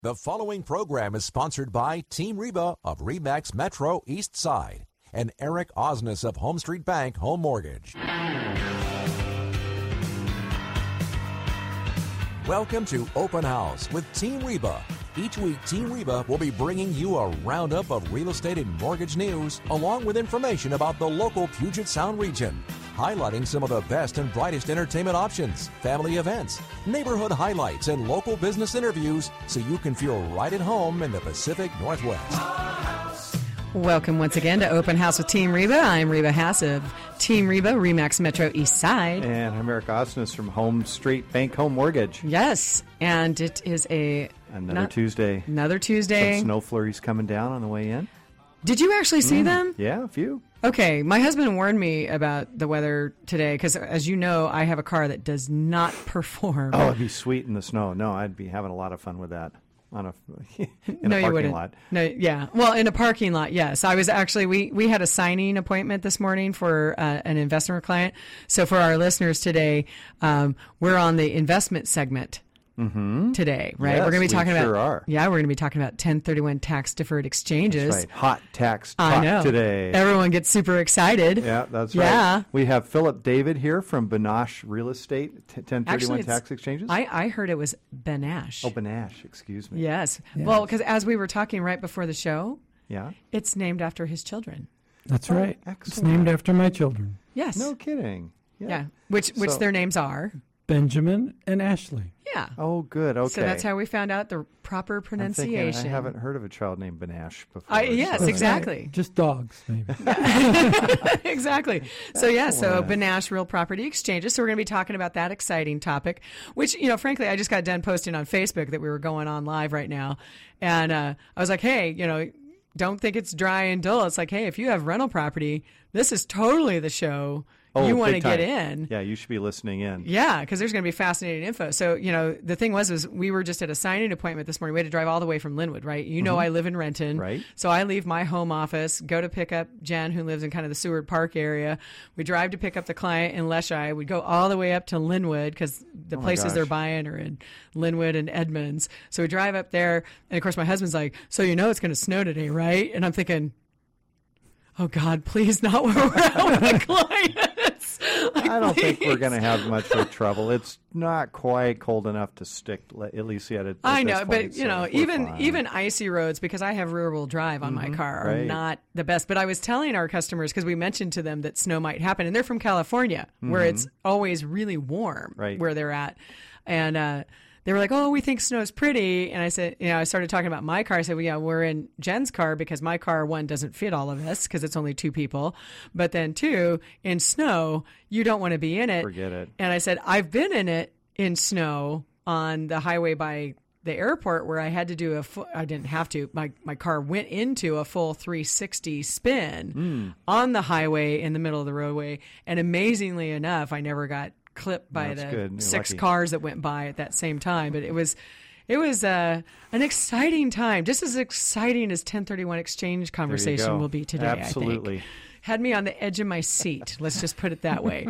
The following program is sponsored by Team Reba of RE/MAX Metro East Side and Eric Osnes of Home Street Bank Home Mortgage. Welcome to Open House with Team Reba. Each week, Team Reba will be bringing you a roundup of real estate and mortgage news, along with information about the local Puget Sound region, highlighting some of the best and brightest entertainment options, family events, neighborhood highlights, and local business interviews so you can feel right at home in the Pacific Northwest. Welcome once again to Open House with Team Reba. I'm Reba Hass of Team Reba, RE/MAX Metro East Side. And I'm Eric Osnes from Home Street Bank Home Mortgage. Yes, and it is Another Tuesday. Another Tuesday. Some snow flurries coming down on the way in. Did you actually see them? Yeah, a few. Okay, my husband warned me about the weather today because, as you know, I have a car that does not perform. Oh, it'd be sweet in the snow. No, I'd be having a lot of fun with that in a No, you parking wouldn't. lot. No, yeah. Well, in a parking lot, yes. I was actually, we had a signing appointment this morning for an investment client. So for our listeners today, we're on the investment segment. Today, right? Yes, we're going to be talking about. Sure are. Yeah, we're going to be talking about 1031 tax deferred exchanges. That's right. Hot tax talk I know. today. Everyone gets super excited. Yeah, that's Yeah. right. We have Philip David here from Benash Real Estate, 1031 Actually, tax exchanges. I heard it was Benash. Oh, Benash, excuse me. Yes. Well, because as we were talking right before the show, Yeah. it's named after his children. That's right. excellent. It's named after my children, Yes. No kidding. Yeah. Which So- their names are. Benjamin and Ashley. Yeah. Oh, good. Okay. So that's how we found out the proper I'm pronunciation. thinking, I haven't heard of a child named Benash before. Yes, so- exactly. Just dogs, maybe. Exactly. So, yeah, so Excellent. Benash Real Property Exchanges. So we're going to be talking about that exciting topic, which, frankly, I just got done posting on Facebook that we were going on live right now. And I was like, hey, don't think it's dry and dull. It's like, hey, if you have rental property, this is totally the show you want to big get time. in. Yeah, you should be listening in. Yeah, because there's going to be fascinating info. So, the thing was we were just at a signing appointment this morning. We had to drive all the way from Linwood, right? I live in Renton. Right. So I leave my home office, go to pick up Jen, who lives in kind of the Seward Park area. We drive to pick up the client in Leschi. We go all the way up to Linwood because the places gosh. they're buying are in Linwood and Edmonds. So we drive up there. And, of course, my husband's like, so it's going to snow today, right? And I'm thinking, oh, God, please not where we're at with the clients. I don't think we're going to have much of trouble. It's not quite cold enough to stick, at least yet. At I this know, point, but so we're fine. even icy roads, because I have rear wheel drive on my car, are right. not the best. But I was telling our customers, because we mentioned to them that snow might happen, and they're from California, where it's always really warm Right. where they're at, and they were like, oh, we think snow's pretty. And I said, I started talking about my car. I said, well, yeah, we're in Jen's car because my car, one, doesn't fit all of us because it's only two people. But then two, in snow, you don't want to be in it. Forget it. And I said, I've been in it in snow on the highway by the airport where I had to do I didn't have to. My car went into a full 360 spin on the highway in the middle of the roadway. And amazingly enough, I never got clipped by That's the good. You're 6 lucky. cars that went by at that same time. But it was an exciting time, just as exciting as 1031 exchange conversation go. will be today. Absolutely. I think. Had me on the edge of my seat. Let's just put it that way.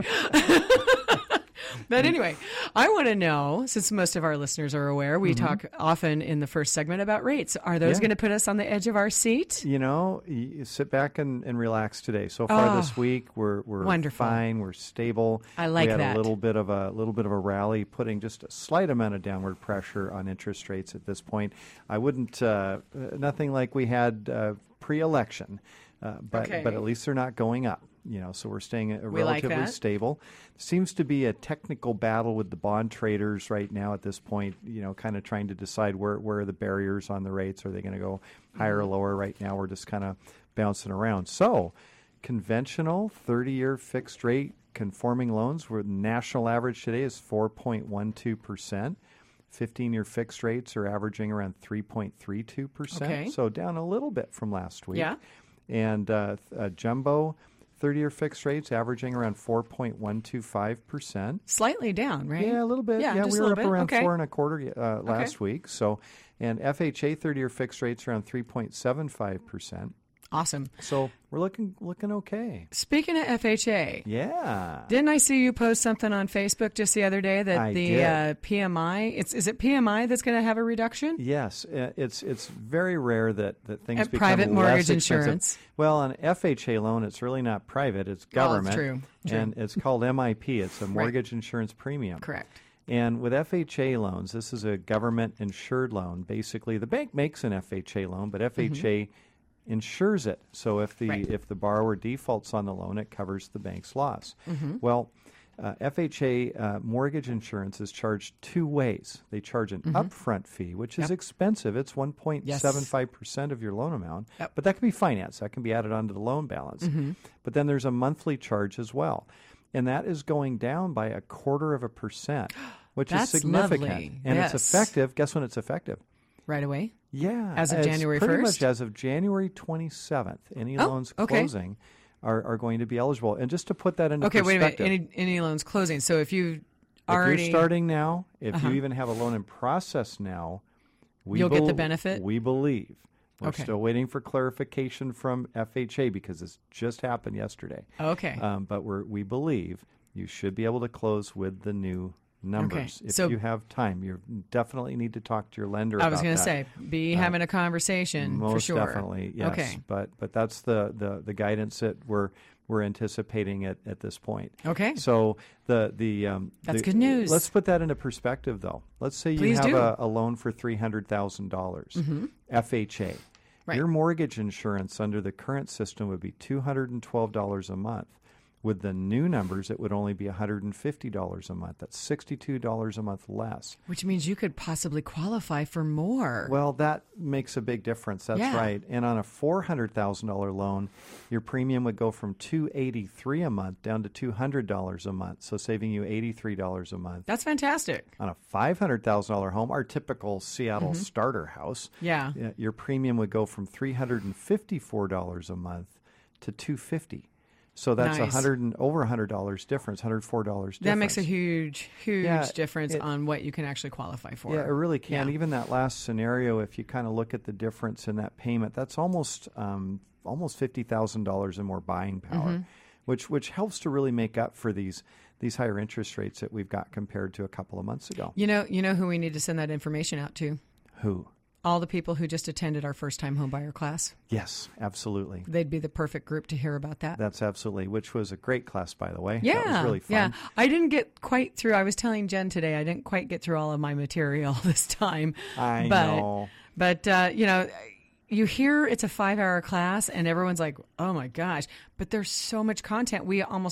But anyway, I want to know, since most of our listeners are aware, we talk often in the first segment about rates. Are those going to put us on the edge of our seat? You sit back and relax today. So far this week, we're wonderful. fine. We're stable. I like we had that. a little bit of a rally, putting just a slight amount of downward pressure on interest rates at this point. I wouldn't nothing like we had pre-election, but at least they're not going up. So we're staying relatively stable. Seems to be a technical battle with the bond traders right now at this point, kind of trying to decide where are the barriers on the rates. Are they going to go higher or lower? Right now we're just kind of bouncing around. So conventional 30-year fixed rate conforming loans, where the national average today is 4.12%. 15-year fixed rates are averaging around 3.32%. Okay. So down a little bit from last week. Yeah. And jumbo 30-year fixed rates averaging around 4.125%. Slightly down, right? Yeah, a little bit. Yeah, just we a were little up bit. around Okay. 4.25 last week. So, and FHA 30-year fixed rates around 3.75%. Awesome. So we're looking okay. Speaking of FHA, Yeah. didn't I see you post something on Facebook just the other day that I the did. PMI, is it PMI that's going to have a reduction? Yes, it's very rare that things At become private mortgage less expensive. insurance. Well, an FHA loan, it's really not private; it's government, true. and it's called MIP. It's a mortgage insurance premium. Correct. And with FHA loans, this is a government insured loan. Basically, the bank makes an FHA loan, but FHA insures it. So if the borrower defaults on the loan, it covers the bank's loss. Well, FHA mortgage insurance is charged two ways. They charge an upfront fee, which is expensive. It's 1.75% of your loan amount, but that can be financed. That can be added onto the loan balance. But then there's a monthly charge as well, and that is going down by 1/4%, which is significant. Lovely. And it's effective. Guess when it's effective? Right away? Yeah. As of it's January pretty 1st? much as of January 27th. Any loans closing are going to be eligible. And just to put that into perspective. Wait a minute. Any loans closing. So if you already... If you're starting now, if you even have a loan in process now, you'll get the benefit? We believe. We're Okay. still waiting for clarification from FHA because this just happened yesterday. Okay. But we believe you should be able to close with the new numbers. If you have time, you definitely need to talk to your lender about that. I was going to say, be having a conversation for Most sure. definitely, yes. Okay. But that's the guidance that we're anticipating at this point. Okay. So That's good news. Let's put that into perspective, though. Let's say you have a loan for $300,000, FHA. Right. Your mortgage insurance under the current system would be $212 a month. With the new numbers, it would only be $150 a month. That's $62 a month less. Which means you could possibly qualify for more. Well, that makes a big difference. That's right. And on a $400,000 loan, your premium would go from $283 a month down to $200 a month, so saving you $83 a month. That's fantastic. On a $500,000 home, our typical Seattle starter house, your premium would go from $354 a month to $250. So that's over $100 difference, $104 difference. That makes a huge difference on what you can actually qualify for. Yeah, it really can. Even that last scenario, if you kind of look at the difference in that payment, that's almost $50,000 in more buying power, which helps to really make up for these higher interest rates that we've got compared to a couple of months ago. You know who we need to send that information out to? Who? All the people who just attended our first-time homebuyer class. Yes, absolutely. They'd be the perfect group to hear about that. That's absolutely, which was a great class, by the way. Yeah. That was really fun. Yeah. I didn't get quite through. I was telling Jen today, I didn't quite get through all of my material this time. I know. But, you hear it's a 5-hour class and everyone's like, oh my gosh, but there's so much content.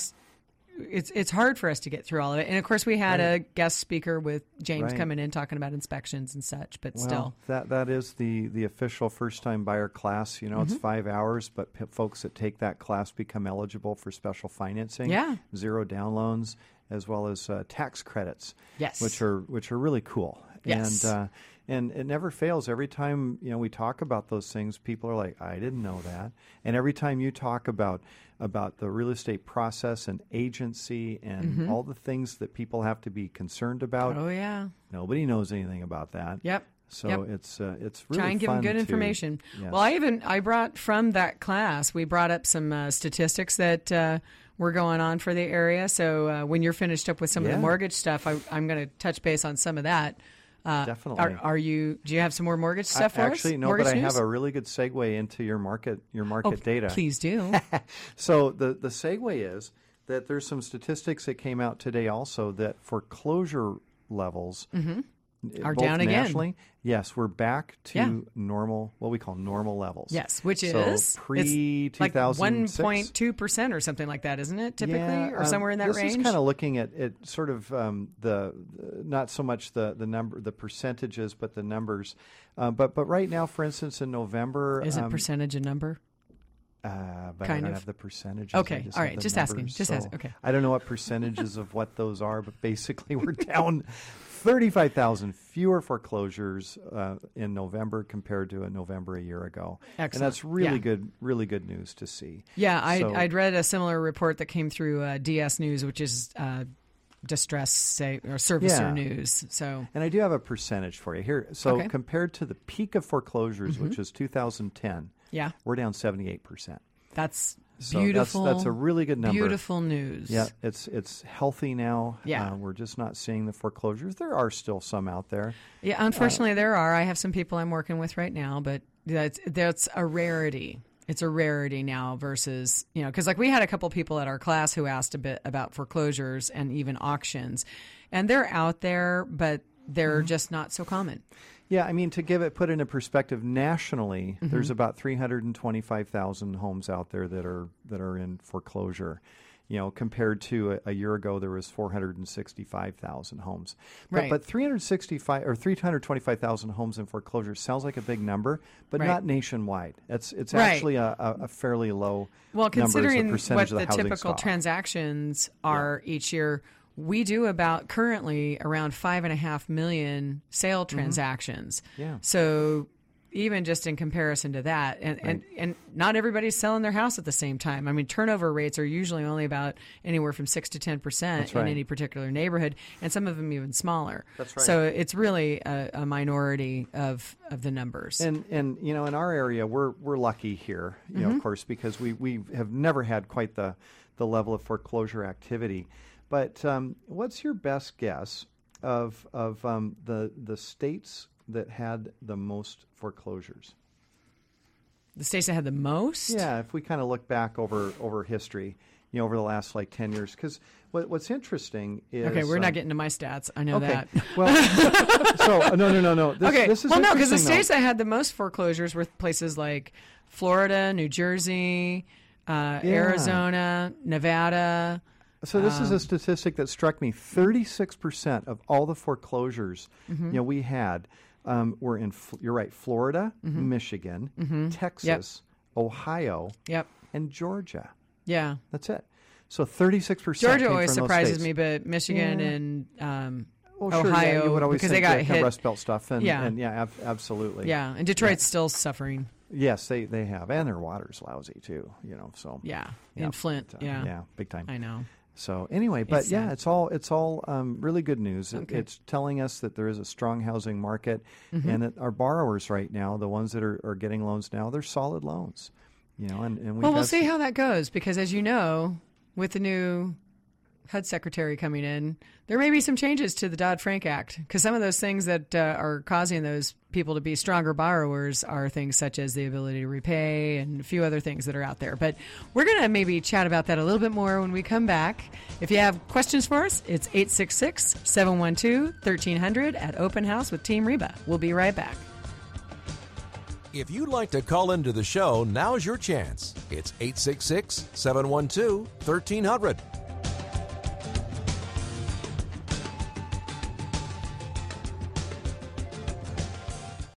It's hard for us to get through all of it. And of course we had a guest speaker with James coming in talking about inspections and such, but still. That is the official first time buyer class. It's 5 hours, but folks that take that class become eligible for special financing, zero down loans, as well as tax credits. Yes. Which are really cool. Yes. And it never fails. Every time we talk about those things, people are like, I didn't know that. And every time you talk about the real estate process and agency and all the things that people have to be concerned about, nobody knows anything about that. Yep. So it's really try and give them good information. Yes. Well, I brought from that class, we brought up some statistics that were going on for the area. So when you're finished up with some of the mortgage stuff, I'm going to touch base on some of that. Definitely. Do you have some more mortgage stuff for us? Actually, no, mortgage but I news? have a really good segue into your market data. Please do. So the segue is that there's some statistics that came out today also that foreclosure levels are both down again. nationally. Yes, we're back to normal, what we call normal levels. Yes, which is pre-2006. like 1.2% or something like that, isn't it? Typically, or somewhere in that range. This is kind of looking at sort of the not so much the number, the percentages, but the numbers. But right now, for instance, in November, is it percentage a number? But kind I don't of. have the percentages. Okay, all right, just asking. Okay. I don't know what percentages of what those are, but basically we're down 35,000 fewer foreclosures in November compared to a November a year ago. Excellent. And that's really good news to see. Yeah, I'd read a similar report that came through DS News, which is distress or servicer news. So, and I do have a percentage for you here. So compared to the peak of foreclosures, which was 2010, Yeah. We're down 78%. That's So beautiful. That's a really good number. Beautiful news. Yeah, it's healthy now. Yeah. We're just not seeing the foreclosures. There are still some out there. Yeah, unfortunately, there are. I have some people I'm working with right now, but that's a rarity. It's a rarity now versus, because like we had a couple people at our class who asked a bit about foreclosures and even auctions, and they're out there, but they're just not so common. Yeah, I mean, to put it into perspective, nationally, there's about 325,000 homes out there that are in foreclosure. Compared to a year ago, there was 465,000 homes. But 325,000 homes in foreclosure sounds like a big number, but not nationwide. It's actually a fairly low well, considering number as a percentage what of the the housing typical stock. transactions are each year. We do currently around 5.5 million sale transactions. Yeah. So even just in comparison to that, and not everybody's selling their house at the same time. I mean, turnover rates are usually only about anywhere from 6 to 10% in any particular neighborhood, and some of them even smaller. That's right. So it's really a minority of the numbers. And in our area, we're lucky here, of course, because we have never had quite the level of foreclosure activity. But what's your best guess of the states that had the most foreclosures? The states that had the most? Yeah, if we kind of look back over history, over the last 10 years. Because what's interesting is... Okay, we're not getting to my stats. I know that. Well, so, no. This is no, because the interesting, states that had the most foreclosures were places like Florida, New Jersey, Arizona, Nevada... So this is a statistic that struck me. 36% of all the foreclosures we had were in, you're right, Florida, Michigan, Texas, Ohio, and Georgia. Yeah. That's it. So 36% Georgia came always from those surprises states. me, but Michigan and Well, sure, Ohio, you would always because think they got hit. Rust Belt stuff. And absolutely. Yeah, and Detroit's still suffering. Yes, they have. And their water's lousy, too, so. Yeah, in Flint, Yeah, big time. I know. So anyway, but It's it's all really good news. Okay. It's telling us that there is a strong housing market, and that our borrowers right now, the ones that are getting loans now, they're solid loans. And we'll see how that goes, because as you know, with the new HUD secretary coming in, there may be some changes to the Dodd-Frank Act, because some of those things that are causing those people to be stronger borrowers are things such as the ability to repay and a few other things that are out there. But we're going to maybe chat about that a little bit more when we come back. If you have questions for us, it's 866-712-1300 at Open House with Team Reba. We'll be right back. If you'd like to call into the show, now's your chance. It's 866-712-1300.